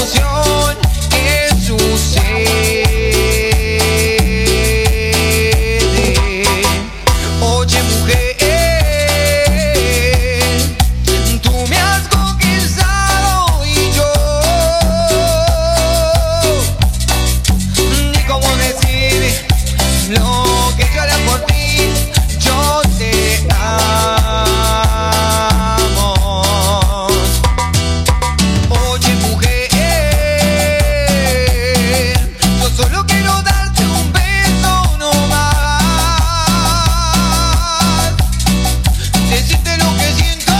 atención, ¿qué sucede? Oye, mujer, tú me has conquistado y yo ni cómo decir lo que yo haré por ti. Yo te amo. Oye, mujer, yo solo quiero darte un beso no más, decirte lo que siento,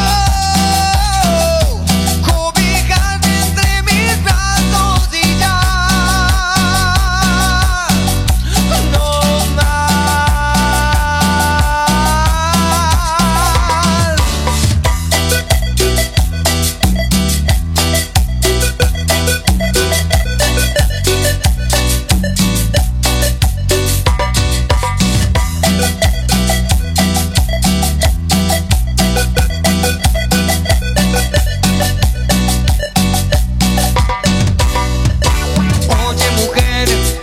cobijarte entre mis brazos y ya, no Oye, mujer,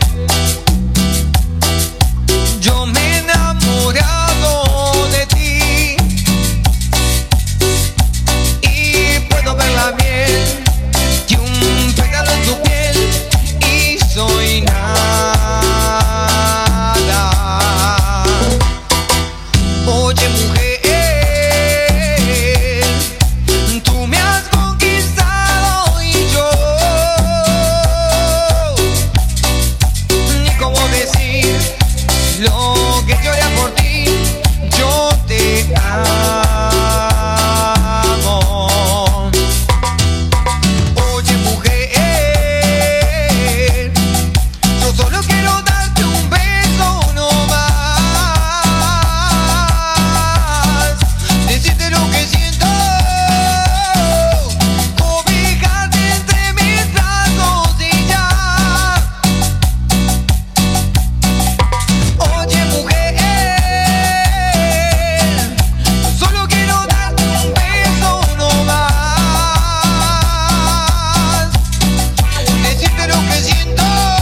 yo me he enamorado de ti y puedo ver la miel de un pétalo en tu piel y soy nada. Oye, mujer, tú me has conquistado y yo ni cómo decir lo que yo haría por ti. Yo te amo. Oye, mujer, yo solo quiero darte un beso no más, decirte lo que siento, cobijarte entre mis brazos y ya. Oye, mujer, solo quiero darte un beso no más, decirte lo que siento,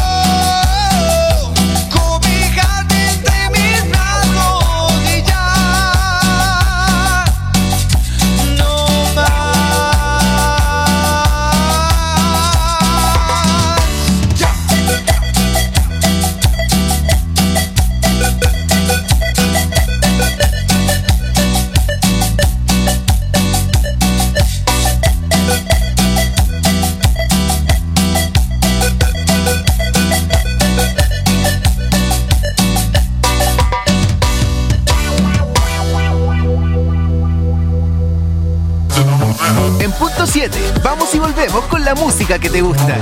cobijarte entre mis brazos y ya, no más. Ya. En punto 7, vamos y volvemos con la música que te gusta.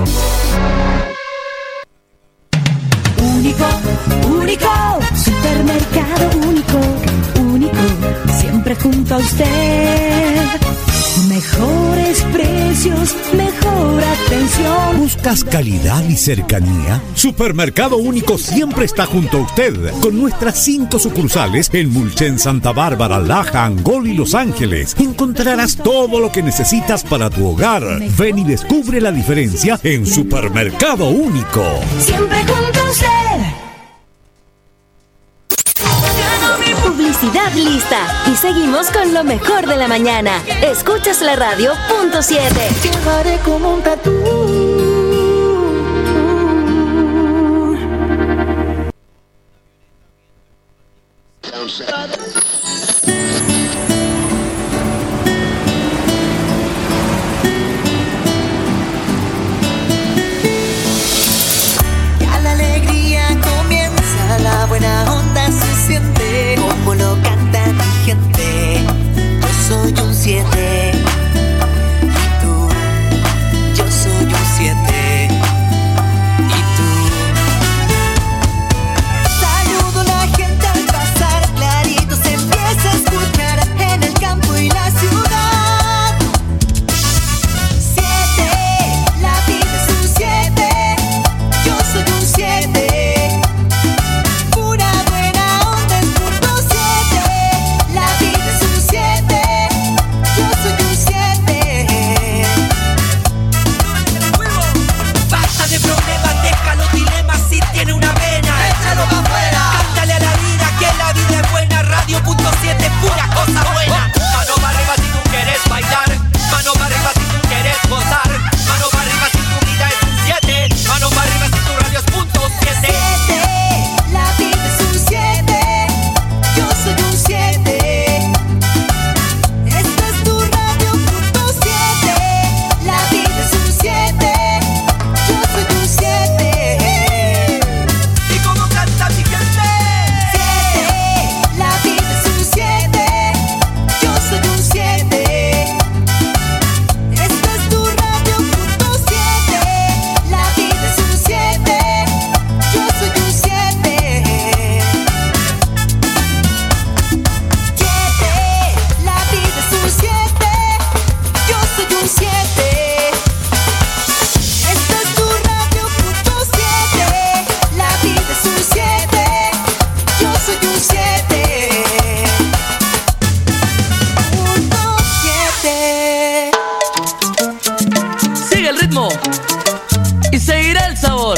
Único, único, supermercado único, único, siempre junto a usted. Mejores precios, mejor atención. ¿Buscas calidad y cercanía? Supermercado Único siempre está junto a usted, con nuestras 5 sucursales en Mulchen, Santa Bárbara, Laja, Angol y Los Ángeles. Encontrarás todo lo que necesitas para tu hogar. Ven y descubre la diferencia en Supermercado Único. Siempre junto a usted. Publicidad lista. Y seguimos con lo mejor de la mañana. Escuchas la radio, punto 7. Llevaré como un tatú. Ya la alegría comienza, la buena onda se siente, como lo canta mi gente. Yo soy un 7 y tú, yo soy el ritmo y seguirá el sabor.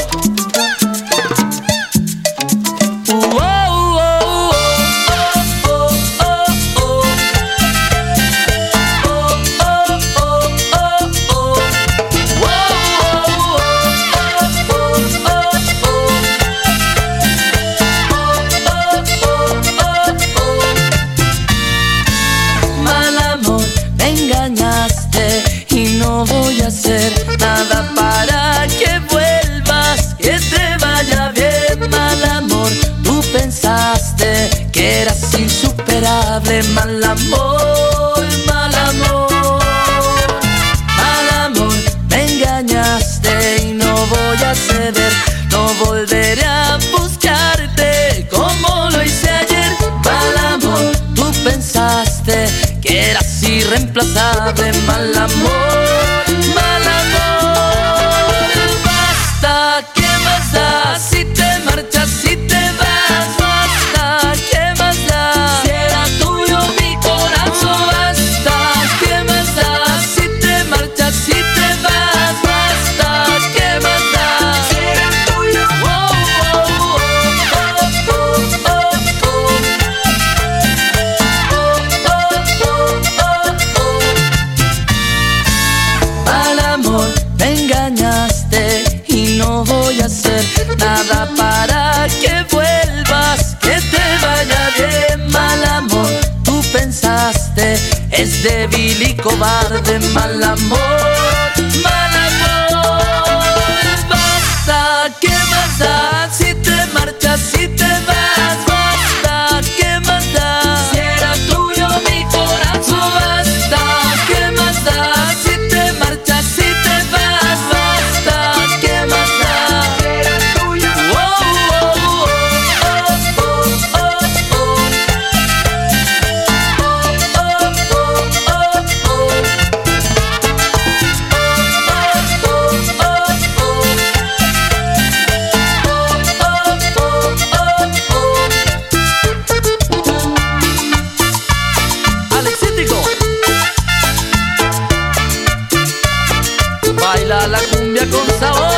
Nada para que vuelvas, que te vaya bien. Mal amor, tú pensaste que eras insuperable. Mal amor, mal amor. Mal amor, me engañaste y no voy a ceder. No volveré a buscarte como lo hice ayer. Mal amor, tú pensaste que eras irreemplazable. Mal amor. Si te marchas, si te vas, basta, ¿qué más da? Si era tuyo mi corazón, basta, ¿qué más da? Si te marchas, si te vas, basta, ¿qué más da? Si era tuyo, Mal amor, me engañaste y no voy a hacer nada para que vuelvas, que te vaya bien. Mal amor, tú pensaste, es débil y cobarde. Mal amor, mal amor. Basta, ¿qué más da? Si te marchas, si te vas, basta, ¿qué más da? Si era tuyo mi corazón, basta, ¿qué más da? Si te marchas, si te vas, basta, ¿qué más da? Baila la cumbia con sabor.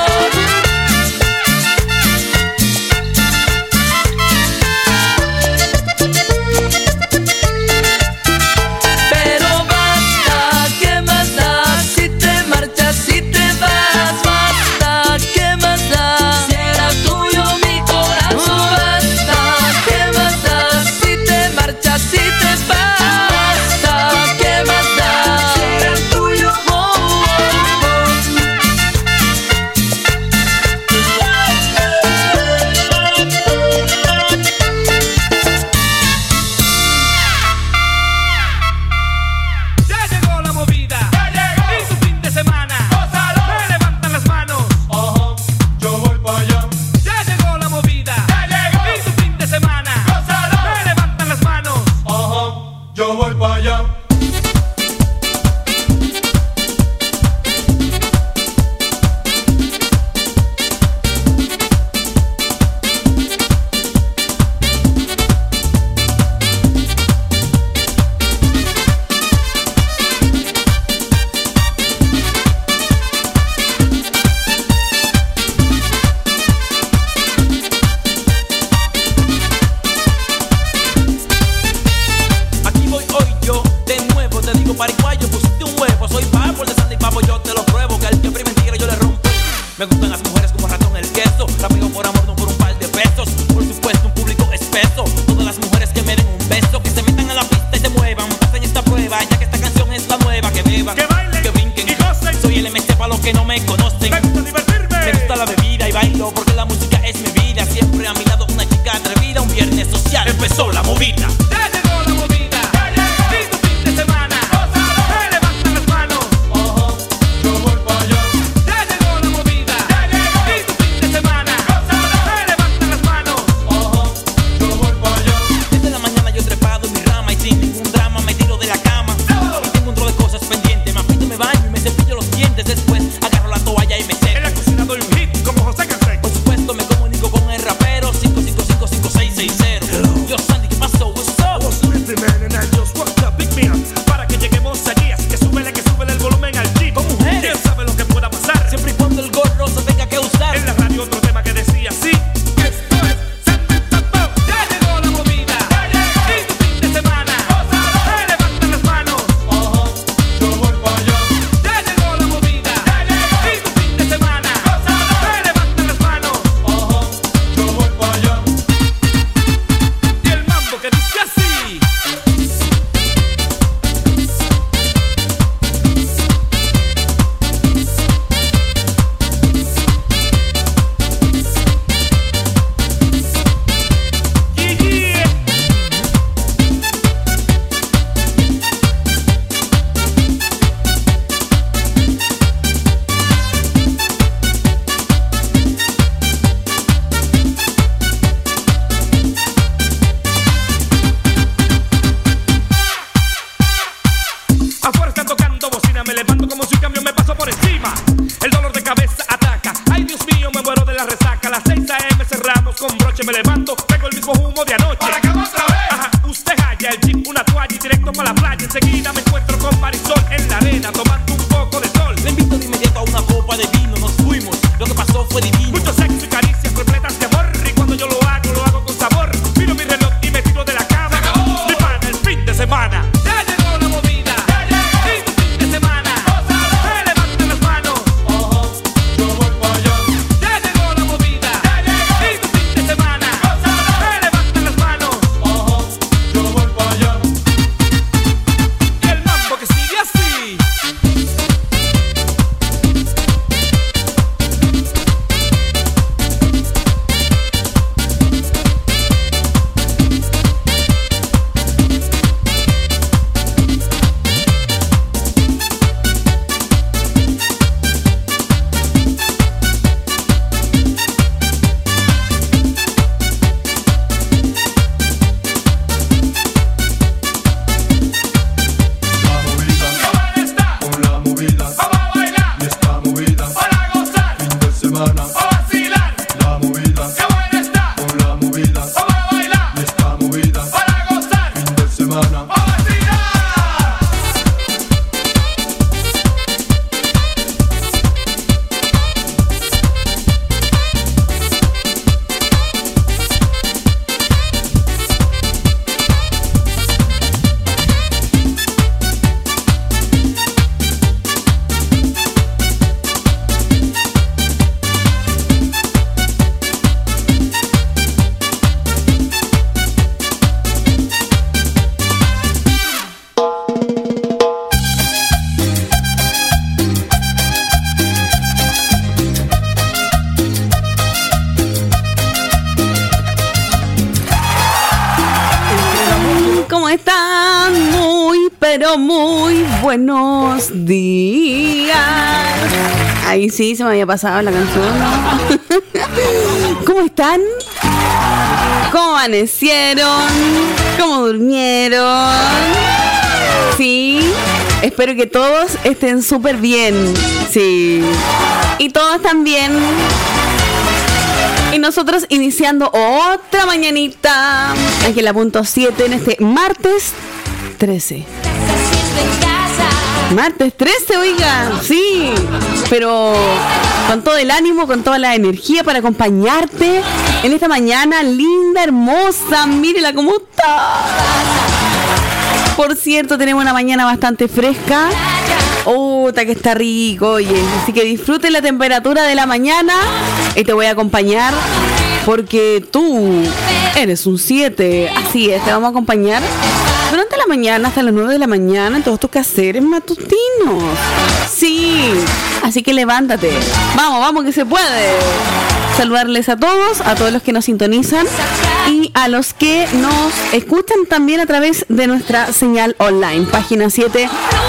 Pero basta, ¿qué más da? Si te marchas, si te vas, basta, ¿qué más da? Si era tuyo mi corazón, basta, ¿qué más da? Si te marchas, si te vas, basta, ¿qué más da? Si era tuyo, me gustan las mujeres como ratón el queso. La pego por amor, no por un par de pesos. Por supuesto, un público espeso. Todas las mujeres que me den un beso, que se metan a la pista y se muevan. Pasen esta prueba, ya que esta canción es la nueva. Que beban, que bailen, que brinquen y gocen. Soy el MC para los que no me conocen. Me gusta divertirme, me gusta la bebida y bailo porque la música es mi vida. Siempre a mi lado una chica atrevida. Un viernes social, empezó la movida. Ya llegó la movida, ya llegó. Y tu fin de semana, gózalo. Me levantan las manos, yo voy para allá. Ya llegó la movida, ya llegó. Y tu fin de semana, gózalo. Me levantan las manos, yo voy para allá. Desde la mañana yo trepado en mi rama y sin ningún drama me tiro de la cama. Y tengo un tro de cosas pendientes, me afeito, me baño y me cepillo los dientes. Después agarro la toalla y me seco. En la cocina doy un hit como José Canseco. Por supuesto me comunico con el rapero 5555660. Yo Sandy, ¿qué pasó? What's up? como de anoche. ¿Para qué otra vez? Ajá, usted halla el jeep, una toalla y directo para la playa. Enseguida me encuentro con Marisol en la arena tomando un poco de sol. Le invito de inmediato a una copa de vino, nos fuimos, lo que pasó fue divino. Mucho sexo y caricias repletas de amor, y cuando yo lo hago con sabor. Miro mi reloj y me tiro de la cama. Mi pana, el fin de semana. Ya llegó la movida, ya llegó. Y tu fin de semana, se levantan las manos. Ojo, yo voy para allá. Ya llegó la movida, ya llegó. Y tu fin de semana, se levantan las manos. Ojo, yo voy para allá. Y el mambo que sigue así. Muy buenos días. Ahí sí se me había pasado la canción. ¿Cómo están? ¿Cómo amanecieron? ¿Cómo durmieron? Sí, espero que todos estén súper bien. Sí, y todos también. Y nosotros iniciando otra mañanita aquí en la punto 7 en este martes 13. Martes 13, oiga, sí, pero con todo el ánimo, con toda la energía para acompañarte en esta mañana linda, hermosa, mírela cómo está. Por cierto, tenemos una mañana bastante fresca. Que está rico, oye, así que disfruten la temperatura de la mañana y te voy a acompañar porque tú eres un 7, así es, te vamos a acompañar durante la mañana hasta las 9 de la mañana en todos tus quehaceres matutinos. Sí, así que levántate. Vamos, que se puede. Saludarles a todos los que nos sintonizan y a los que nos escuchan también a través de nuestra señal online, página 7.cl.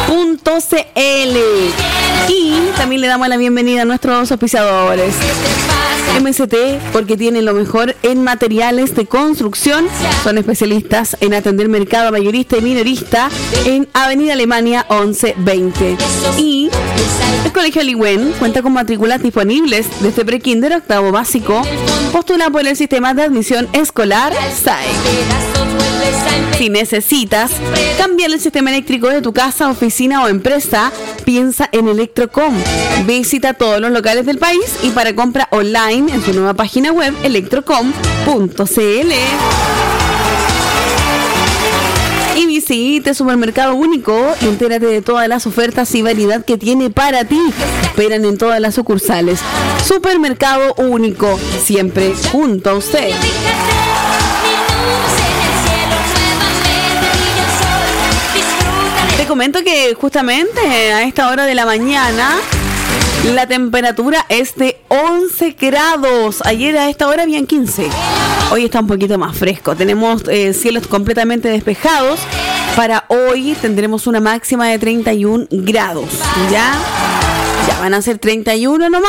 Y también le damos la bienvenida a nuestros auspiciadores. MST, porque tienen lo mejor en materiales de construcción. Son especialistas en atender mercado mayorista y minorista en Avenida Alemania 1120. Y el Colegio Ligüen cuenta con matrículas disponibles desde prekinder a octavo básico. Postula por el sistema de admisión escolar SAE. Si necesitas cambiar el sistema eléctrico de tu casa, oficina o empresa, piensa en Electrocom. Visita todos los locales del país y para compra online en su nueva página web electrocom.cl. Y visite Supermercado Único y entérate de todas las ofertas y variedad que tiene para ti. Esperan en todas las sucursales. Supermercado Único, siempre junto a usted. Te comento que justamente a esta hora de la mañana la temperatura es de 11 grados. Ayer a esta hora habían 15. Hoy está un poquito más fresco. Tenemos cielos completamente despejados. Para hoy tendremos una máxima de 31 grados. Ya van a ser 31 nomás.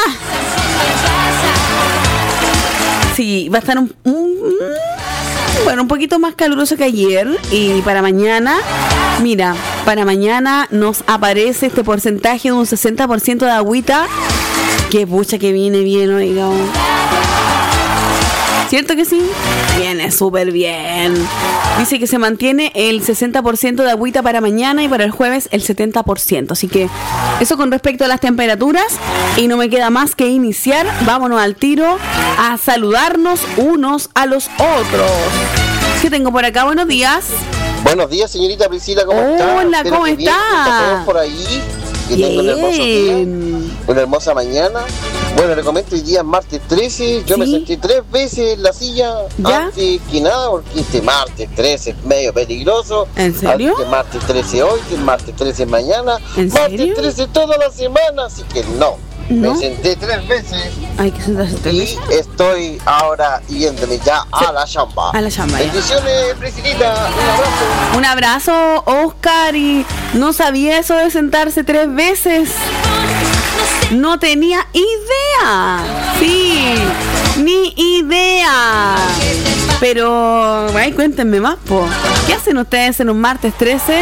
Sí, va a estar un poquito más caluroso que ayer. Y para mañana, mira, para mañana nos aparece este porcentaje de un 60% de agüita. Qué pucha que viene bien, oiga. ¿Cierto que sí? Viene súper bien. Dice que se mantiene el 60% de agüita para mañana y para el jueves el 70%. Así que eso con respecto a las temperaturas. Y no me queda más que iniciar. Vámonos al tiro a saludarnos unos a los otros. ¿Qué tengo por acá? Buenos días. Buenos días, señorita Priscila, ¿cómo está? Hola, ¿cómo está? Por ahí. Que tengo un hermoso día, una hermosa mañana. Bueno, le comento, hoy día es martes 13. Yo me senté 3 veces en la silla antes que nada, porque este martes 13 es medio peligroso. ¿En serio? Este martes 13 hoy, el martes 13 mañana, ¿En martes serio? 13 toda la semana, así que no. ¿No? Me senté 3 veces. Hay que sentarse 3 veces. Y estoy ahora yéndome ya a la chamba. A la chamba. Bendiciones, Priscilita. Un abrazo. Un abrazo, Oscar. Y no sabía eso de sentarse 3 veces. No tenía idea. Sí, ni idea. Pero, ay, cuéntenme más, po. ¿Qué hacen ustedes en un martes 13?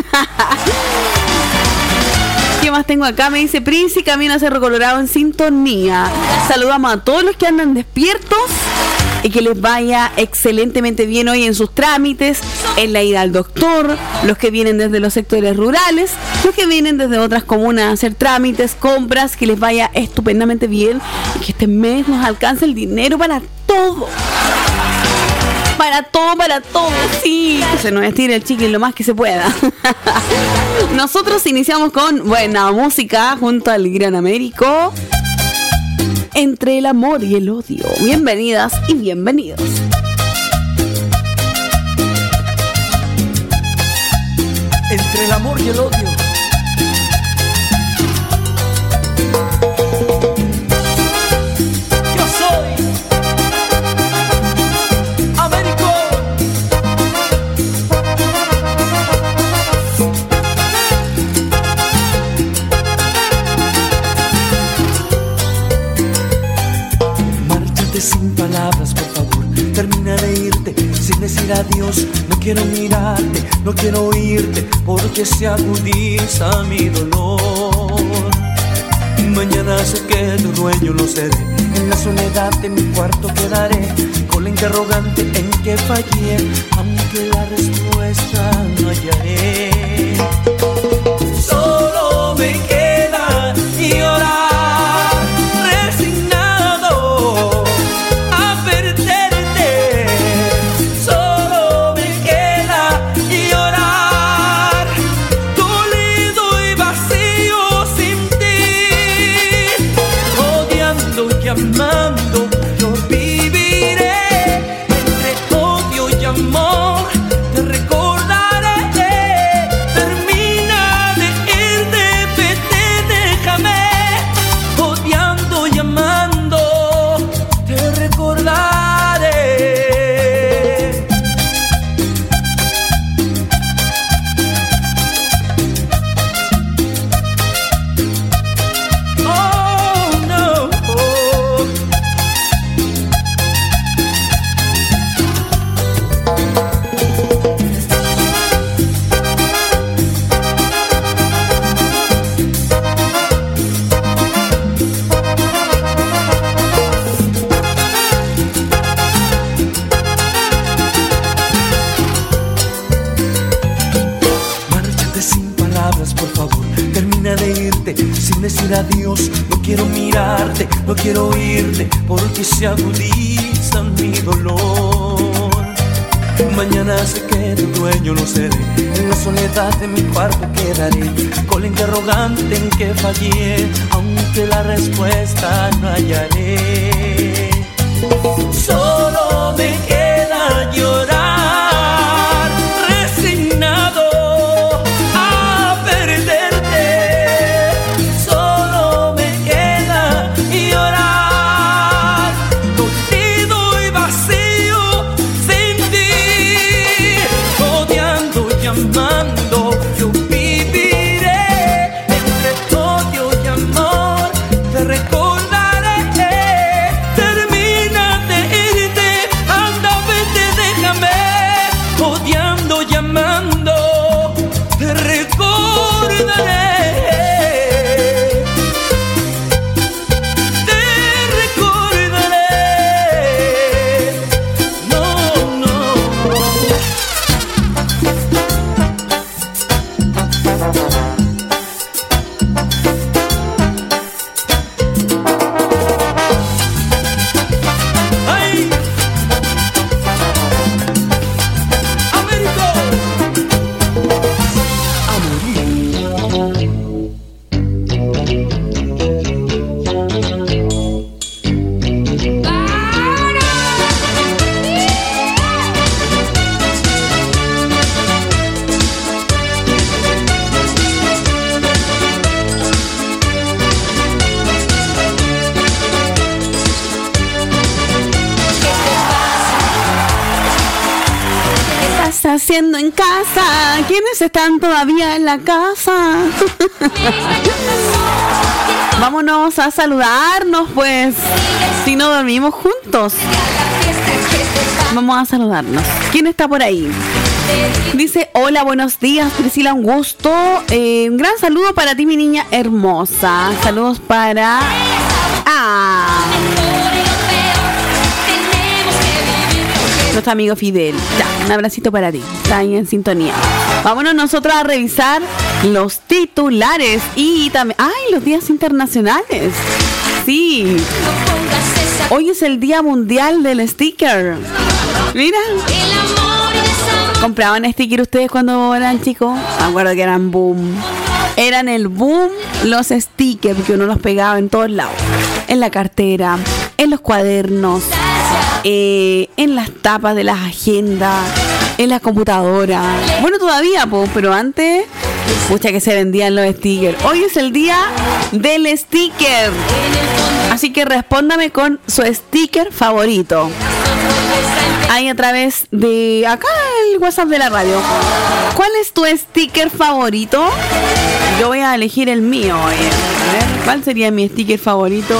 ¿Qué más tengo acá? Me dice Prince, camino a Cerro Colorado en sintonía. Saludamos a todos los que andan despiertos y que les vaya excelentemente bien hoy en sus trámites, en la ida al doctor, los que vienen desde los sectores rurales, los que vienen desde otras comunas a hacer trámites, compras, que les vaya estupendamente bien y que este mes nos alcance el dinero para todo. Para todo, sí. Que se nos estire el chicle lo más que se pueda. Nosotros iniciamos con buena música junto al Gran Américo. Entre el amor y el odio. Bienvenidas y bienvenidos. Entre el amor y el odio. Yo soy Américo. Márchate sin palabras, por favor. Termina de irte sin decir adiós. No quiero mirarte, no quiero oírte, porque se agudiza mi dolor. Mañana sé que tu dueño lo seré. En la soledad de mi cuarto quedaré, con la interrogante en que fallé, aunque la respuesta no hallaré. Solo me queda llorar, resignado a perderte. Solo me queda llorar, dolido y vacío sin ti, odiando y amando. Yo viviré entre odio y amor, te recordaré. Termina de irte, vete, déjame, odiando y amando, te recordaré. Oh no. Márchate sin palabras, por favor. Termina de irte sin decir adiós. No quiero mirarte, no quiero oírte, porque se agudiza mi dolor. Mañana sé que tu dueño no seré. En la soledad de mi cuarto quedaré, con la interrogante en que fallé, aunque la respuesta no hallaré. Solo me queda llorar, resignado a perderte. Solo me queda llorar, dolido y vacío sin ti, odiando y amando. Yo viviré entre odio y amor, te recordaré. haciendo en casa? ¿Quiénes están todavía en la casa? Vámonos a saludarnos, pues. Si no dormimos juntos. Vamos a saludarnos. ¿Quién está por ahí? Dice, hola, buenos días, Priscila, un gusto. Un gran saludo para ti, mi niña hermosa. Saludos para... nuestro amigo Fidel. Ya, un abracito para ti. Está ahí en sintonía. Vámonos nosotros a revisar los titulares y también... ¡Ay, los días internacionales! Sí. Hoy es el Día Mundial del Sticker. Mira. ¿Compraban sticker ustedes cuando eran chicos? Me acuerdo que eran boom. Eran el boom los stickers, que uno los pegaba en todos lados. En la cartera, en los cuadernos, en las tapas de las agendas, en la computadora. Bueno, todavía, pero antes, pucha que se vendían los stickers. Hoy es el día del sticker. Así que respóndame con su sticker favorito. Ahí a través de acá el WhatsApp de la radio. ¿Cuál es tu sticker favorito? Yo voy a elegir el mío. A ver, ¿cuál sería mi sticker favorito?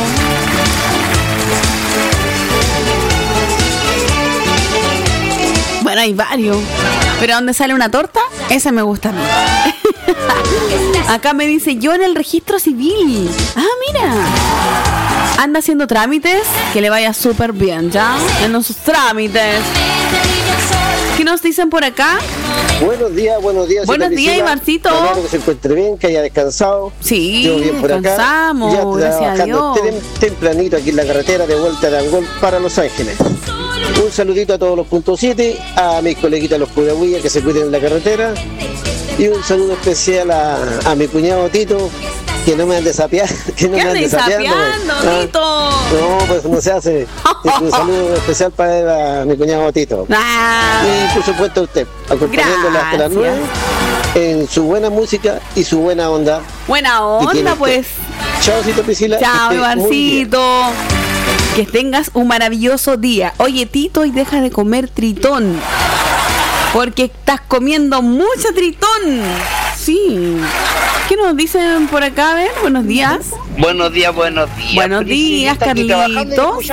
Bueno, hay varios. Pero ¿dónde sale una torta? Esa me gusta a mí. Acá me dice, yo en el registro civil. Ah, mira. Anda haciendo trámites, que le vaya súper bien, ¿ya? En sus trámites. ¿Qué nos dicen por acá? Buenos días. Buenos días, Ivancito. Espero que se encuentre bien, que haya descansado. Sí, yo bien por descansamos, acá. Ya gracias a Dios. Tempranito aquí en la carretera de vuelta de Angol para Los Ángeles. Un saludito a todos los puntos 7, a mis coleguitas los Cudahuillas que se cuiden en la carretera. Y un saludo especial a mi cuñado Tito, que no me han desafiado. Que no me han desafiando, Tito. No, pues no se hace. Un saludo especial para mi cuñado Tito. Y por supuesto a usted, acompañándola hasta las 9 en su buena música y su buena onda. Buena onda, pues. Chao, Priscila. Chao, Ivancito. Que tengas un maravilloso día. Oye, Tito, y deja de comer tritón, porque estás comiendo mucho tritón. Sí. ¿Qué nos dicen por acá? A ver, buenos días. Buenos días. Buenos días, Carlitos.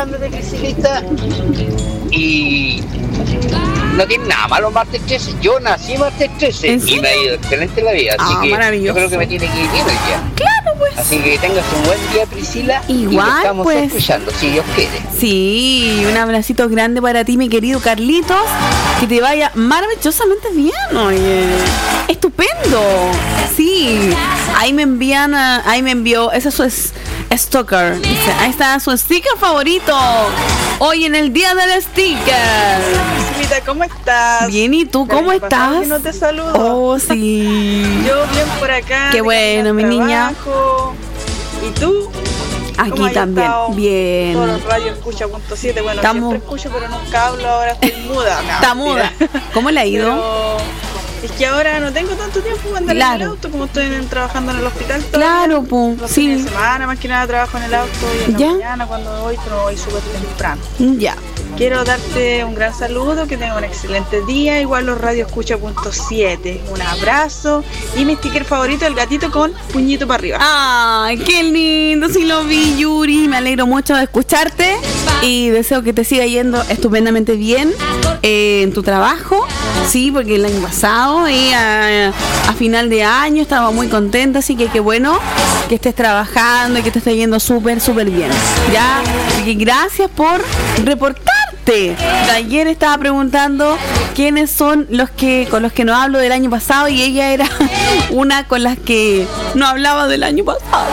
Y no tiene nada malo martes 13. Yo nací martes 13 y me ha ido excelente la vida. Así que yo creo que me tiene que ir bien hoy día. Claro, pues. Así que tengas un buen día, Priscila. Igual, y te estamos pues escuchando, si Dios quiere. Sí, un abracito grande para ti, mi querido Carlitos. Que te vaya maravillosamente bien, oye. Estupendo. Sí. Ahí me envió, ese es su stalker. Dice, ahí está su sticker favorito. Hoy en el día del sticker. Priscilita, ¿cómo estás? Bien, ¿y tú cómo estás? Que no te saludo. Oh, sí. Yo bien por acá. Qué bueno, mi niña. ¿Y tú? Aquí también, estado? Bien. Todo el radio escucha.7. Bueno, Estamos... siempre escucho, pero nunca hablo. Ahora estoy muda. No, está muda. ¿Cómo le ha ido? Pero es que ahora no tengo tanto tiempo para andar en el auto, como estoy trabajando en el hospital. Claro, pues. Los sí. fines de semana, más que nada trabajo en el auto y en la mañana cuando voy, pero voy súper temprano. Ya. Quiero darte un gran saludo, que tengas un excelente día. Igual los Radio Escucha.7. Un abrazo. Y mi sticker favorito, el gatito con puñito para arriba. Ay, qué lindo. Sí lo vi, Yuri. Me alegro mucho de escucharte. Y deseo que te siga yendo estupendamente bien en tu trabajo. Sí, porque el año pasado y a final de año estaba muy contenta. Así que qué bueno que estés trabajando y que te esté yendo súper bien. Ya, así que gracias por reportarte. De ayer estaba preguntando quiénes son con los que no hablo del año pasado, y ella era una con las que no hablaba del año pasado.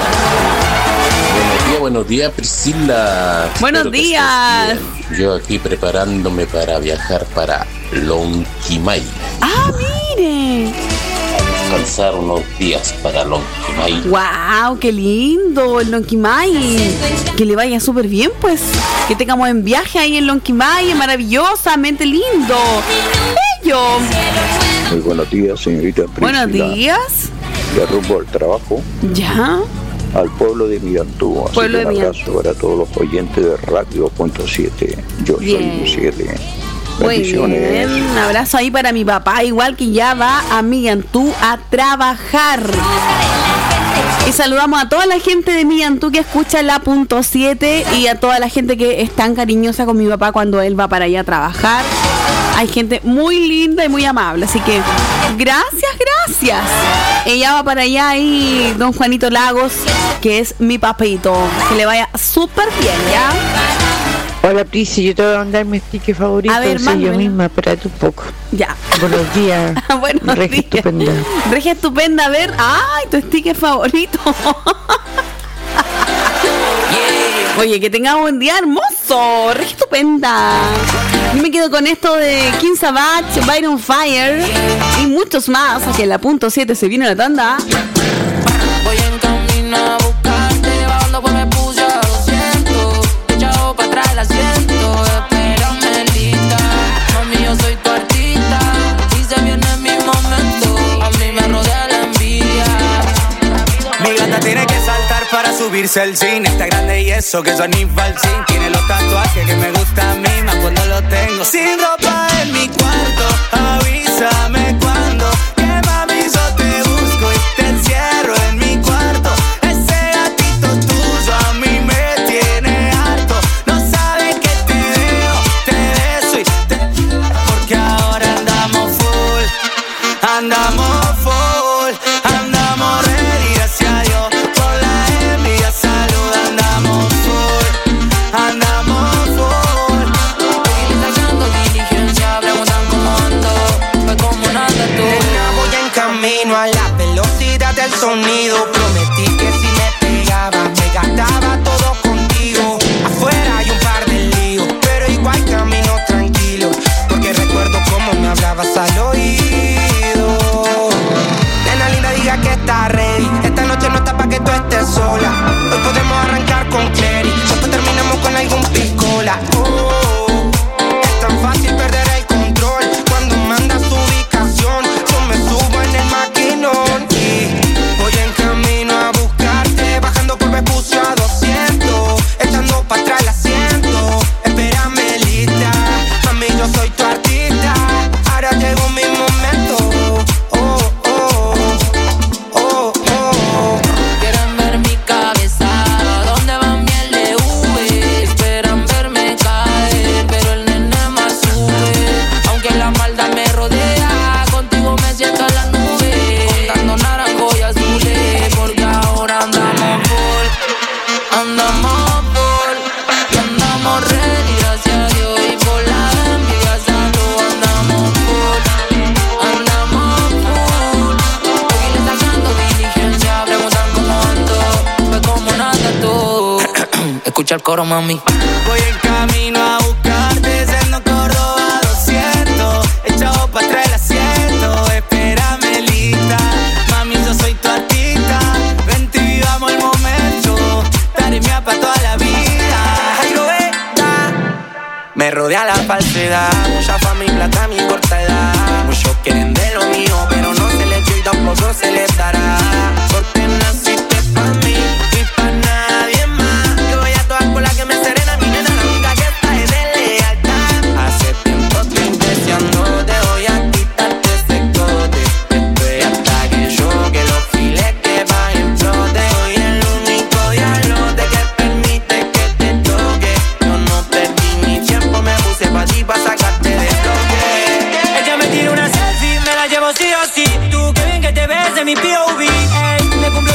Buenos días, Priscila. Buenos días. Yo aquí preparándome para viajar para Lonquimay. Ah, mire. Descansar unos días para Lonquimay. Wow, qué lindo el Lonquimay. Que le vaya súper bien, pues. Que tengamos en viaje ahí en Lonquimay, maravillosamente lindo. Bello. Muy buenos días, señorita Priscila. Buenos días. De rumbo al trabajo. Ya. Al pueblo de Mirantú. Así un abrazo para todos los oyentes de Radio.7. Yo soy Luciele. Muy bien, un abrazo ahí para mi papá, igual que ya va a Millantú a trabajar. Y saludamos a toda la gente de Millantú que escucha la .7 y a toda la gente que es tan cariñosa con mi papá cuando él va para allá a trabajar. Hay gente muy linda y muy amable, así que gracias. Ella va para allá y don Juanito Lagos, que es mi papito. Que le vaya súper bien, ¿ya? Hola, Prisi, yo te voy a mandar mi sticker favorito. A ver, soy yo misma, espérate un poco. Ya. Buenos días. Buenos Regia días. estupenda. Regia estupenda, a ver. ¡Ay, tu sticker favorito! Oye, que tenga un buen día hermoso. Regia estupenda. Yo me quedo con esto de King Savage, Byron Fire y muchos más. Aquí en la .7 se viene la tanda. Voy en camino a buscarte, bajando pues me puse a 200. Echado para atrás el asiento, espérame lista. Mami, yo soy tu artista y se viene mi momento. A mí me rodea la envidia. Mi gata tiene que saltar para subirse al cine. Está grande y eso que es Aníbal Sin. Tiene los tatuajes que me gustan a mí, más cuando los tengo sin ropa en mi cuarto. Avísame cuando, que mami yo te busco y te encierro en mi cuarto. Ese gatito tuyo a mí me tiene harto. No sabes que te veo, te beso y te... Porque ahora andamos full, andamos ready, gracias a Dios. Por la envidia, salud, andamos full, andamos full. Estoy sacando diligencia, preguntan cómo ando, pues como nada tú. Nena, voy en camino a la velocidad del sonido. Prometí que si me pegaba, me gastaba todo contigo. Afuera hay un par de líos, pero igual camino tranquilo, porque recuerdo cómo me hablabas al oído. Nena linda, diga que está ready. Esta noche no está pa' que tú estés sola. Hoy podemos arrancar con Clary, después terminamos con algún piscola. Es tan fácil perder el control cuando mandas tu ubicación. Yo me subo en el maquinón y voy en camino a buscarte, bajando por Vespucio a 200, echando pa' atrás el asiento. Espérame lista, mami, yo soy tu artista. Ahora llegó mi momento. Quieren ver mi cabeza, ¿dónde va miel de V? Esperan verme caer, pero el nene más sube. Aunque la maldad me rodea, contigo me siento en la nube, contando naranjo y azules, porque ahora andamos full, y andamos ready, gracias a Dios. Y por la envidia, salud, andamos full. Hoy le sacando diligencia, preguntan cómo ando, pues como nada tú. Escucha el coro, mami. Voy en camino a buscarte, siendo corro a 200, echado pa' atrás el asiento. Espérame lista, mami, yo soy tu artista. Vente y vivamos el momento, estaré mía pa' toda la vida. Ay, lo está, me rodea la falsedad, mucha fama y plata a mi corta edad. Muchos quieren de lo mío, pero no se les dio y tampoco se les dará. Porque naciste pa' mí y pa' nadie más. Yo voy a todas con la que me serena, mi nena, la única que está es de lealtad. Hace tiempo estoy deseando, te voy a quitarte ese cote. Estoy hasta que choque los files que van en flote. Soy el único diablote que permite que te toque. Yo no perdí mi tiempo, me puse pa' ti pa' sacarte de bloque. Ella me tira una selfie, me la llevo sí o sí. Tú qué bien que te ves en mi POV. Ey, me cumple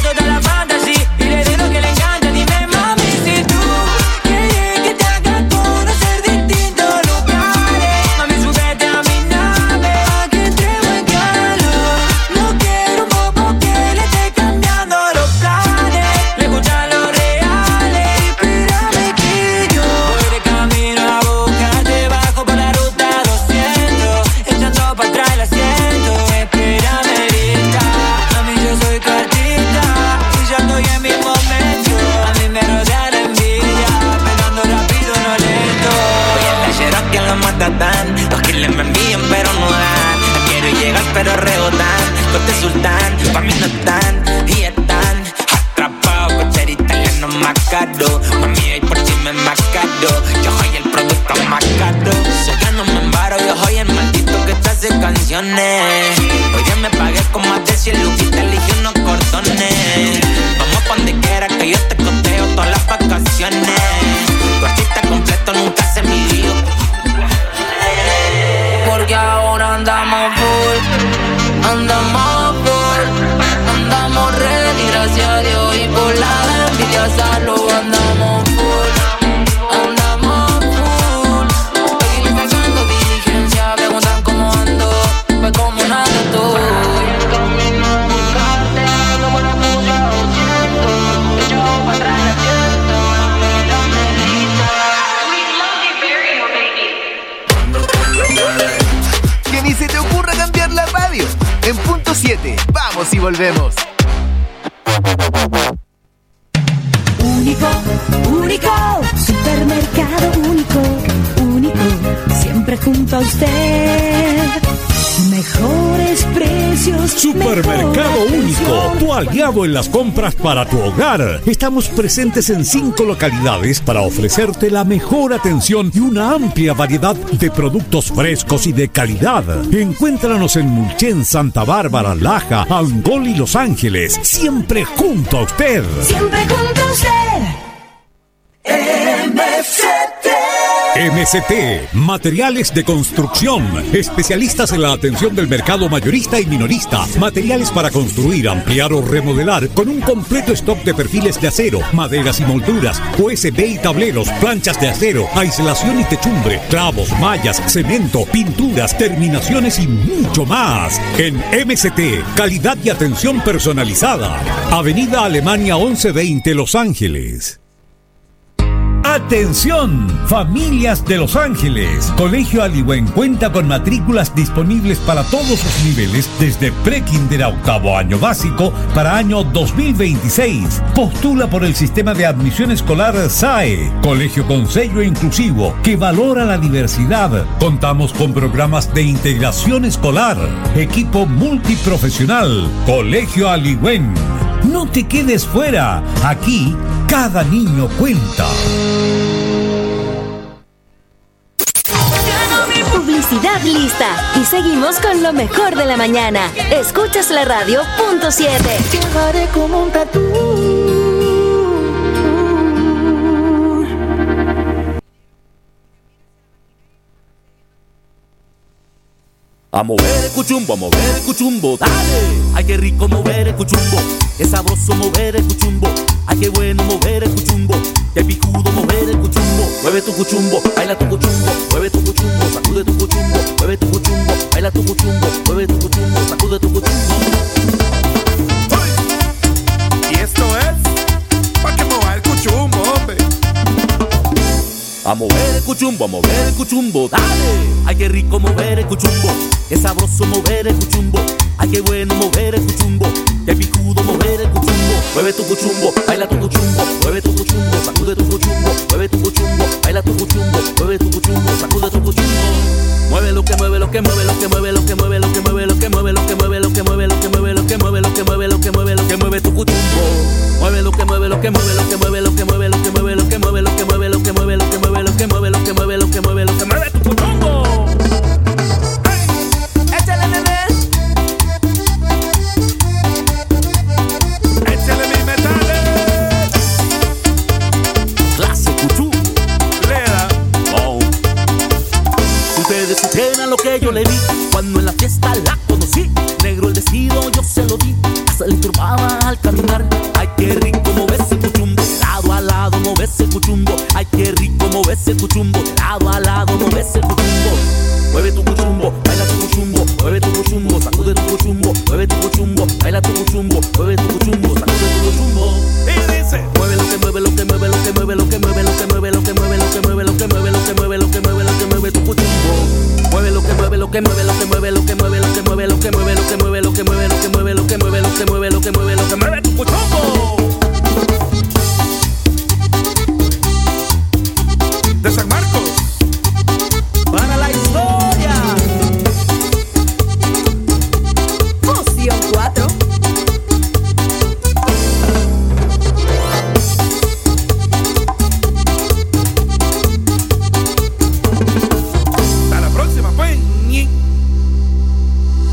montones. Hoy día me pagué con más de 100 luquitas, elegí unos cordones. Vamos pa' donde quiera que yo te costeo todas las vacaciones. Tu artista completo nunca se midió. Porque ahora andamos full, andamos full, andamos ready, gracias a Dios. Y por la envidia salud andamos full, andamos full. Seguimos sacando diligencia, preguntan cómo ando, pues como nada estoy. Camino a buscarte, no me la puse a 200, yo pa' atrás la siento, la medita. Que ni se te ocurra cambiar la radio. En punto 7, vamos y volvemos. Único, único, supermercado único, único, siempre junto a usted. Mejores precios. Supermercado Único, tu aliado en las compras para tu hogar. Estamos presentes en 5 localidades para ofrecerte la mejor atención y una amplia variedad de productos frescos y de calidad. Encuéntranos en Mulchen, Santa Bárbara, Laja, Angol y Los Ángeles. Siempre junto a usted. Siempre junto a usted. MCT, materiales de construcción, especialistas en la atención del mercado mayorista y minorista, materiales para construir, ampliar o remodelar, con un completo stock de perfiles de acero, maderas y molduras, USB y tableros, planchas de acero, aislación y techumbre, clavos, mallas, cemento, pinturas, terminaciones y mucho más. En MCT, calidad y atención personalizada. Avenida Alemania 1120, Los Ángeles. ¡Atención! Familias de Los Ángeles. Colegio Aliwen cuenta con matrículas disponibles para todos sus niveles desde prekinder a 8º año básico para año 2026. Postula por el sistema de admisión escolar SAE. Colegio con sello inclusivo que valora la diversidad. Contamos con programas de integración escolar. Equipo multiprofesional. Colegio Aliwen. No te quedes fuera. Aquí, cada niño cuenta. Publicidad lista. Y seguimos con lo mejor de la mañana. Escuchas la radio, punto 7. Llevaré como un tatú. A mover el cuchumbo, a mover el cuchumbo, dale. Ay, qué rico mover el cuchumbo, es sabroso mover el cuchumbo. Ay, qué bueno mover el cuchumbo, qué picudo mover el cuchumbo. Mueve tu cuchumbo, baila tu cuchumbo, mueve tu cuchumbo, sacude tu cuchumbo, mueve tu cuchumbo, baila tu cuchumbo, mueve tu cuchumbo, sacude tu cuchumbo. Y esto es pa' que mueva el cuchumbo, hombre. A mover el cuchumbo, dale. Ay, qué rico mover el cuchumbo, es sabroso mover el cuchumbo. Ay, qué bueno mover el cuchumbo, qué picudo mover el cuchumbo. Mueve tu cuchumbo, baila tu cuchumbo, mueve tu cuchumbo, sacude tu cuchumbo, mueve tu cuchumbo, baila tu cuchumbo, mueve tu cuchumbo, sacude tu cuchumbo. Mueve lo que mueve, lo que mueve, lo que mueve, lo que mueve, lo que mueve, lo que mueve, lo que mueve, lo que mueve, lo que mueve, lo que mueve, lo que mueve, lo que mueve, lo que mueve tu cuchumbo. Mueve lo que mueve, lo que mueve, lo que mueve, lo que mueve, lo que mueve, lo que mueve, lo que mueve, lo que mueve, lo que mueve, lo que mueve, lo que mueve, lo que mueve, lo que mueve tu cuchumbo. Échale, nene. Échale mis metales. Clase cuchú. Leda. Oh. Ustedes supieran lo que yo le vi cuando en la fiesta la conocí. Negro el vestido yo se lo di, hasta le turbaba al caminar. Ay, qué rico mover ese cuchumbo, lado a lado mover ese cuchumbo. Ay, qué rico mover ese cuchumbo, lado a lado mover ese cuchumbo. Mueve tu cuchumbo, baila tu cuchumbo, mueve tu cuchumbo, sacude tu cuchumbo, mueve tu cuchumbo, baila tu cuchumbo, mueve tu cuchumbo, sacude tu cuchumbo. Y dice, mueve lo que mueve, lo que mueve, lo que mueve, lo que mueve, lo que mueve, lo que mueve, lo que mueve, lo que mueve, lo que mueve, lo que mueve, lo que mueve tu cuchumbo. Mueve lo que mueve, lo que mueve, lo que mueve, lo que mueve, lo que mueve, lo que mueve, lo que mueve, lo que mueve, lo que mueve, lo que mueve, lo que mueve, lo que mueve, lo que mueve tu cuchumbo. De San Marcos. Para la historia. Fusión 4. Hasta la próxima, pues.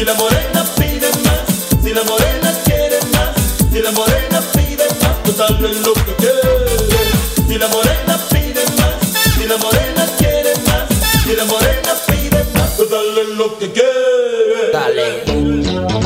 la morena pide más, si la morena quiere más, si la morena pide más, pues dale lo que quiere. Si la morena pide más, si la morena quiere más, si la morena pide más, pues dale lo que quiere. Dale.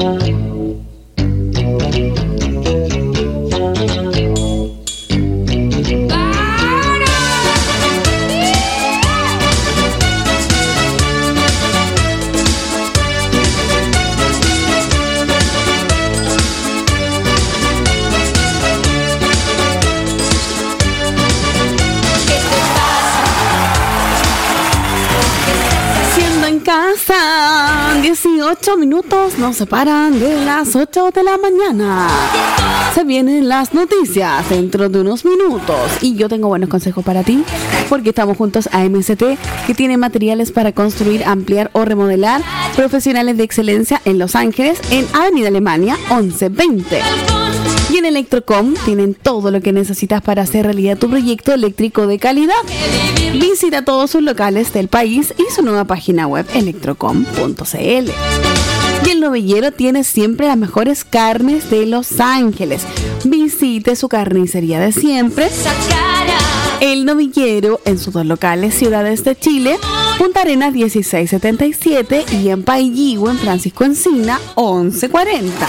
Casa, 18 minutos nos separan de las 8 de la mañana. Se vienen las noticias dentro de unos minutos y yo tengo buenos consejos para ti porque estamos juntos a MST, que tiene materiales para construir, ampliar o remodelar, profesionales de excelencia en Los Ángeles, en Avenida Alemania 1120. Y en Electrocom tienen todo lo que necesitas para hacer realidad tu proyecto eléctrico de calidad. Visita todos sus locales del país y su nueva página web electrocom.cl. Y el Novillero tiene siempre las mejores carnes de Los Ángeles. Visite su carnicería de siempre, El Novillero, en sus dos locales, ciudades de Chile, Punta Arenas 1677 y en Pailligüe, en Francisco Encina 1140.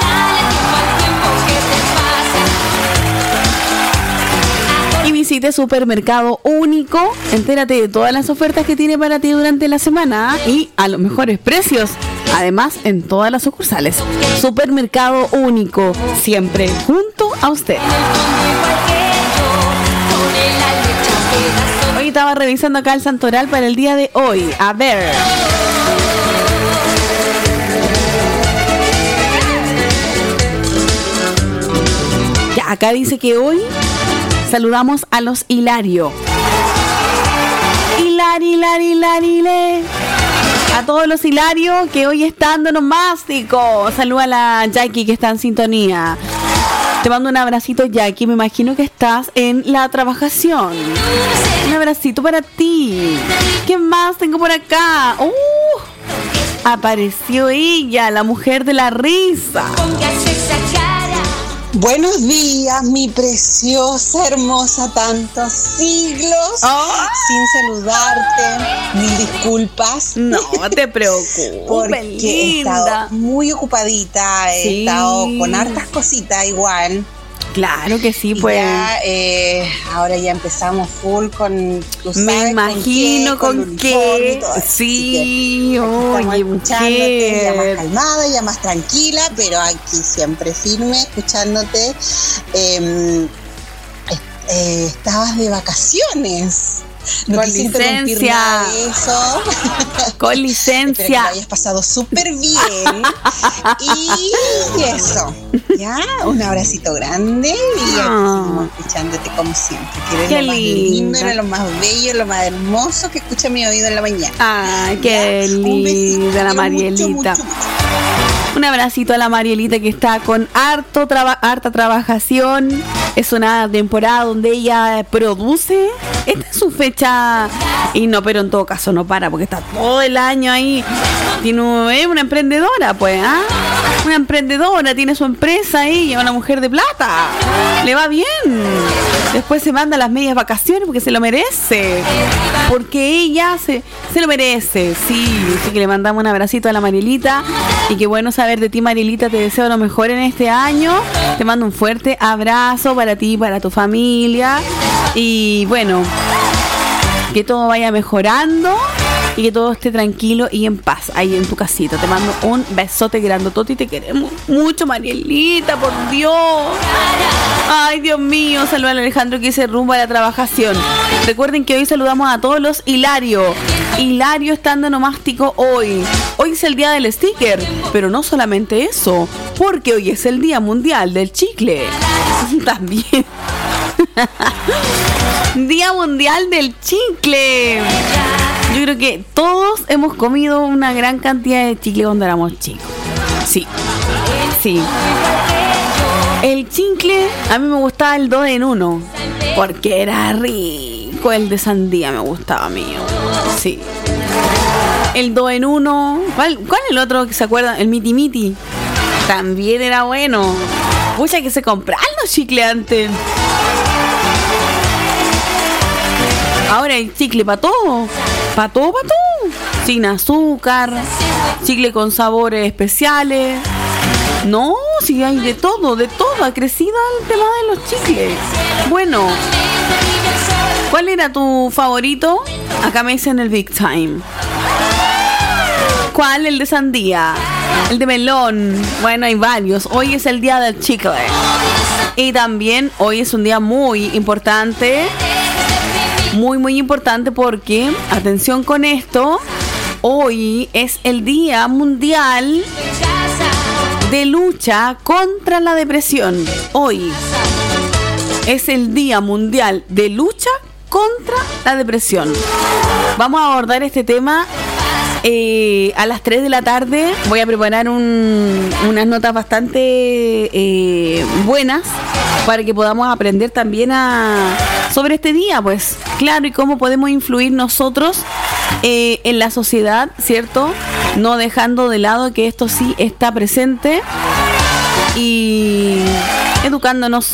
Y visite Supermercado Único. Entérate de todas las ofertas que tiene para ti durante la semana y a los mejores precios. Además, en todas las sucursales. Supermercado Único, siempre junto a usted. Hoy estaba revisando acá el santoral para el día de hoy. A ver. Ya, acá dice que hoy saludamos a los Hilario. Hilarile. A todos los Hilario que hoy están dando mástico. Saluda a la Jackie que está en sintonía. Te mando un abracito, Jackie. Me imagino que estás en la trabajación. Un abracito para ti. ¿Qué más tengo por acá? Apareció ella, la mujer de la risa. Buenos días, mi preciosa, hermosa, tantos siglos sin saludarte. Mil disculpas. No te preocupes, porque he estado muy ocupadita, he estado con hartas cositas igual. Claro que sí, pues. Ya, ahora ya empezamos full con, tú sabes, me imagino con qué. Sí, oye, mujer. Ya más calmada, ya más tranquila, pero aquí siempre firme, escuchándote. Estabas de vacaciones. No con licencia. Eso. Con licencia. Espero que lo hayas pasado súper bien. y eso. Ya, un abracito grande y aquí seguimos escuchándote como siempre. Que eres lo más lindo, eres lo más bello, lo más hermoso que escucha mi oído en la mañana. Ay, qué linda la Marielita. Mucho. Un abracito a la Marielita que está con harta trabajación. Es una temporada donde ella produce. Esta es su fecha. Y no, pero en todo caso no para porque está todo el año ahí. Es una emprendedora, pues, ¿ah? Una emprendedora, tiene su empresa ahí, es una mujer de plata. Le va bien. Después se manda las medias vacaciones porque se lo merece. Porque ella se lo merece. Sí, así que le mandamos un abracito a la Marielita. Y qué bueno saber de ti, Marielita. Te deseo lo mejor en este año. Te mando un fuerte abrazo para ti y para tu familia. Y bueno, que todo vaya mejorando y que todo esté tranquilo y en paz ahí en tu casita. Te mando un besote grandotote y te queremos mucho, Marielita, por Dios. Ay, Dios mío. Saluda a Alejandro que dice rumbo a la trabajación. Recuerden que hoy saludamos a todos los Hilario. Hilario está dando nomástico hoy. Hoy es el día del sticker, pero no solamente eso, porque hoy es el Día Mundial del Chicle. También. Día Mundial del Chicle. Yo creo que todos hemos comido una gran cantidad de chicle cuando éramos chicos. Sí. El chicle, a mí me gustaba el 2 en 1, porque era rico. El de sandía me gustaba a mí. Sí. El 2 en 1. ¿Cuál es el otro que se acuerda? El Miti Miti. También era bueno. Pucha, que se compraban los chicles antes. Ahora hay chicle para todo. Para todo, para todo. Sin azúcar. Chicle con sabores especiales. No, sí hay de todo, de todo. Ha crecido el tema de los chicles. Bueno, ¿cuál era tu favorito? Acá me dicen el Big Time. ¿Cuál? El de sandía. El de melón. Bueno, hay varios. Hoy es el día del chicle. Y también hoy es un día muy importante. Muy, muy importante porque, atención con esto, hoy es el Día Mundial de Lucha contra la Depresión. Hoy es el Día Mundial de Lucha contra la Depresión. Vamos a abordar este tema a las 3 de la tarde. Voy a preparar unas notas bastante buenas para que podamos aprender también sobre este día, pues, claro, y cómo podemos influir nosotros en la sociedad, ¿cierto? No dejando de lado que esto sí está presente y educándonos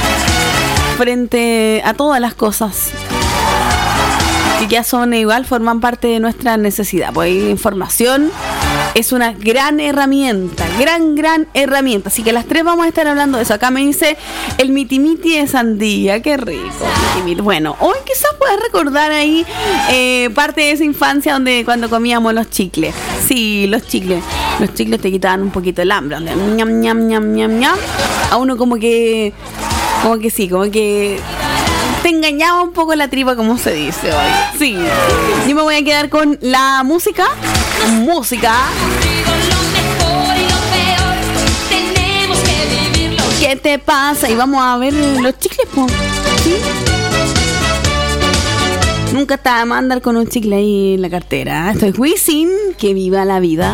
frente a todas las cosas que ya son igual, forman parte de nuestra necesidad. Pues la información es una gran herramienta, gran herramienta. Así que a las 3 vamos a estar hablando de eso. Acá me dice el Miti Miti de sandía. Qué rico. Bueno, hoy quizás puedas recordar ahí parte de esa infancia cuando comíamos los chicles. Sí, los chicles. Los chicles te quitaban un poquito el hambre. Ñam, ñam, ñam, ñam, ñam. A uno como que te engañaba un poco la tripa, como se dice hoy. Sí. Yo me voy a quedar con la música. ¿Qué te pasa? Y vamos a ver los chicles, pues. ¿Sí? Nunca está de más andar con un chicle ahí en la cartera. Esto es Wisin, que viva la vida.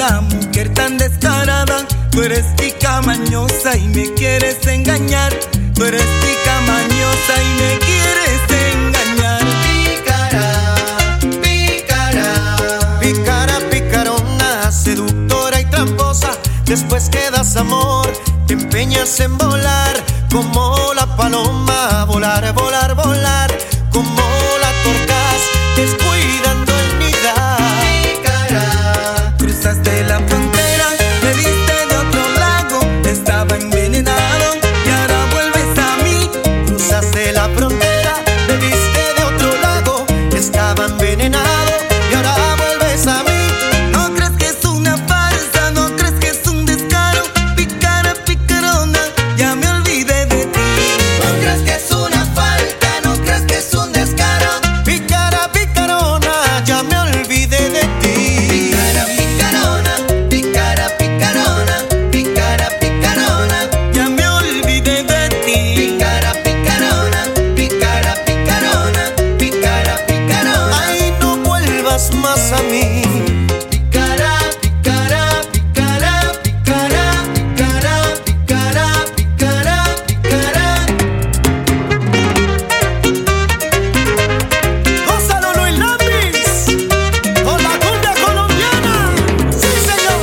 una mujer tan descarada. Tú eres tica mañosa y me quieres engañar. Tú eres tica mañosa y me quieres engañar. Pícara, pícara, pícara, picarona, seductora y tramposa. Después que das amor, te empeñas en volar como la paloma. Volar, volar, volar, como la torcaz, descuidando el nidar. Pícara, cruzaste la frontera, me viste de otro lago, estaba envenenado y ahora vuelves a mí. Cruzaste la frontera, me viste de otro lago, estaba envenenado y ahora vuelves a mí. No crees que es una farsa, no crees que es un descaro. Pícara, picarona, ya me olvidé de ti. No crees que es una falta, no crees que es un descaro. Pícara, picarona, ya me olvidé de ti. Pícara, picarona, pícara, picarona, pícara, picarona, ya me olvidé de ti. Pícara, picarona, pícara, picarona, pícara, picarona. Ay, no vuelvas más a mí. Pícara, pícara, pícara, pícara, pícara, pícara, pícara, pícara. Gózalo, Luis Lambis, con la cumbia colombiana. Sí, señor.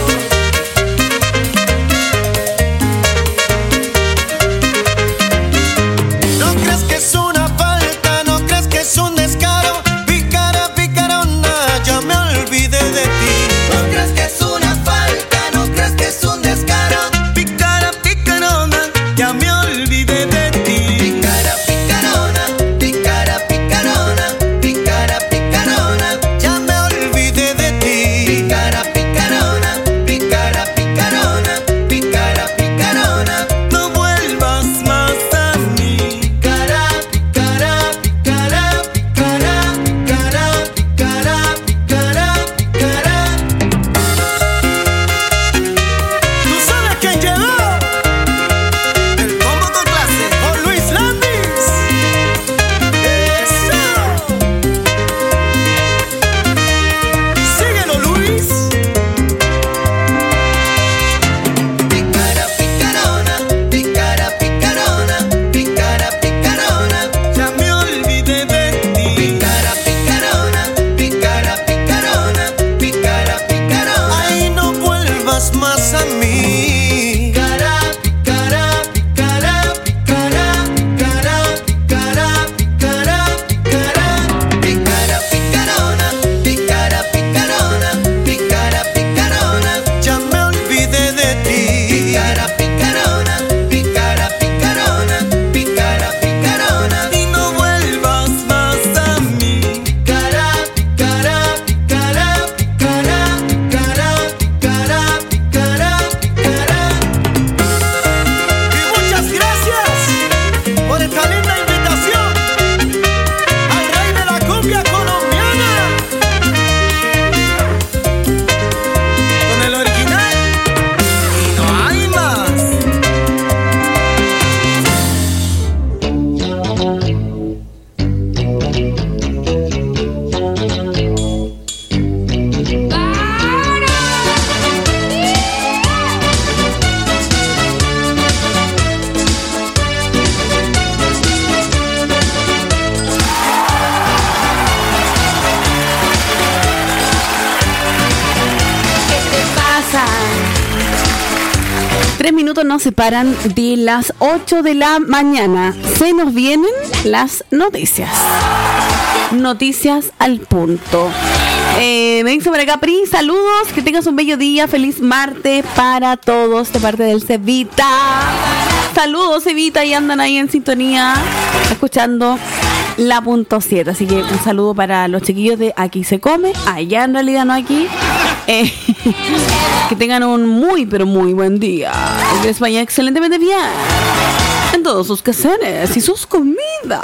No crees que es una falta, no crees que es un descaro. Pícara, picarona, ya me olvidé de ti. No crees que es una falta, no crees que es un descaro. Pícara, picarona, ya me olvidé de ti. Pícara, picarona, pícara, picarona, pícara, picarona, ya me olvidé de ti. Pícara, picarona, pícara, picarona, pícara, picarona, no vuelvas más a mí. Pícara, pícara, pícara, pícara, pícara, pícara, pícara, pícara. ¿Tú sabes quién llegó? El combo con clase con Luis Landis. ¡Eso! Síguelo, Luis. Pícara, picarona, pícara, picarona, pícara, picarona, ya me olvidé de ti. Pícara, picarona, pícara, picarona, pícara, picarona. Ay, no vuelvas más a mí. Pícara, pícara, pícara, pícara, pícara, pícara, pícara, pícara. Pícara, picarona, pícara, picarona, pícara, picarona, ya me olvidé de ti. Pícara, picarona, pícara, picarona, pícara, picarona, y no vuelvas más a mí. Pícara, pícara, pícara, pícara, pícara, pícara, pícara, pícara. Y muchas gracias por esta linda invitación al rey de la cumbia colombiana. Con el original y no hay más. Pasa. 3 minutos nos separan de las 8 de la mañana. Se nos vienen las noticias. Noticias al punto. Me dice por acá, Pri, saludos, que tengas un bello día, feliz martes para todos de parte del Cevita. Saludos, Cevita, y andan ahí en sintonía, escuchando la punto 7. Así que un saludo para los chiquillos de Aquí se come, allá en realidad no aquí. Que tengan un muy, pero muy buen día. Que les vaya excelentemente bien en todos sus quehaceres y sus comidas.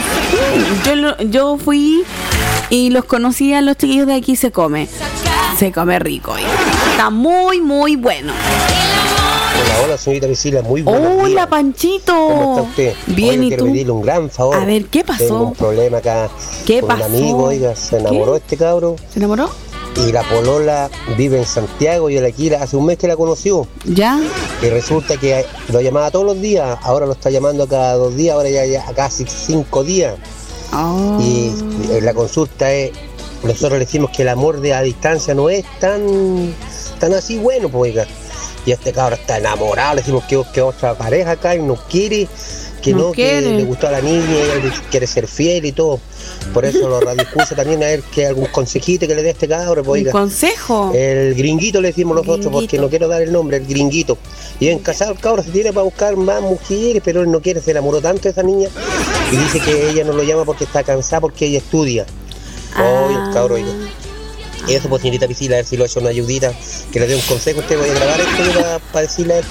Yo fui y los conocí a los chiquillos de Aquí se come. Se come rico. Está muy, muy bueno. Hola, hola, señorita Priscila, muy buenos Hola, días. Panchito. ¿Cómo está usted? Bien, oiga, ¿y quiero tú? pedirle un gran favor. A ver, ¿qué pasó? Tengo un problema acá ¿Qué con pasó? un amigo, oiga, se enamoró ¿Qué? este cabro. ¿Se enamoró? y la polola vive en Santiago y él aquí hace un mes que la conoció. ¿Ya? Y resulta que lo llamaba todos los días, ahora lo está llamando cada 2 días, ahora ya casi 5 días. Oh. Y la consulta es, nosotros le decimos que el amor de a distancia no es tan así bueno, pues oiga. Y este cabrón está enamorado, le decimos que otra pareja acá y no quiere, que le gustó a la niña y él quiere ser fiel y todo. Por eso los radioescuchas también a ver que algún consejito que le dé a este cabrón, pues oiga. ¿Un consejo? El gringuito le decimos nosotros, porque no quiero dar el nombre, el gringuito. Y en casado el cabrón se tiene para buscar más mujeres, pero él no quiere, se enamoró tanto de esa niña y dice que ella no lo llama porque está cansada, porque ella estudia. El cabrón, oiga. Eso, pues, señorita Priscila, a ver si lo ha hecho una ayudita, que le dé un consejo. Usted voy a grabar esto para decirle a él.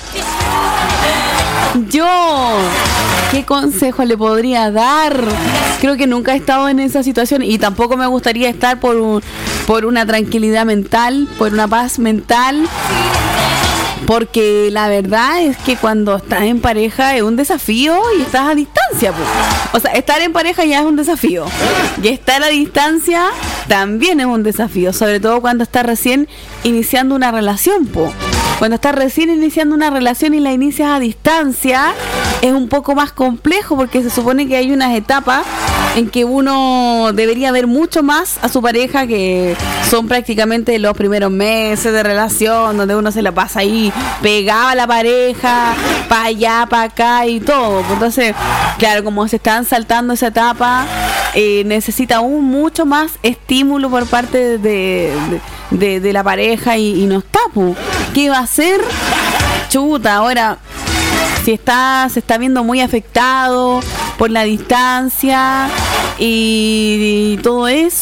Yo, ¿qué consejo le podría dar? Creo que nunca he estado en esa situación y tampoco me gustaría estar por una tranquilidad mental, por una paz mental. Porque la verdad es que cuando estás en pareja es un desafío y estás a distancia, pues. O sea, estar en pareja ya es un desafío. Y estar a distancia también es un desafío. Sobre todo cuando estás recién iniciando una relación, pues. Cuando estás recién iniciando una relación y la inicias a distancia, es un poco más complejo porque se supone que hay unas etapas en que uno debería ver mucho más a su pareja, que son prácticamente los primeros meses de relación, donde uno se la pasa ahí pegado a la pareja, para allá, para acá y todo. Entonces, claro, como se están saltando esa etapa, necesita aún mucho más estímulo por parte de la pareja y no está, pues. ¿Qué va a hacer? Chuta, ahora, si se está viendo muy afectado por la distancia y todo eso,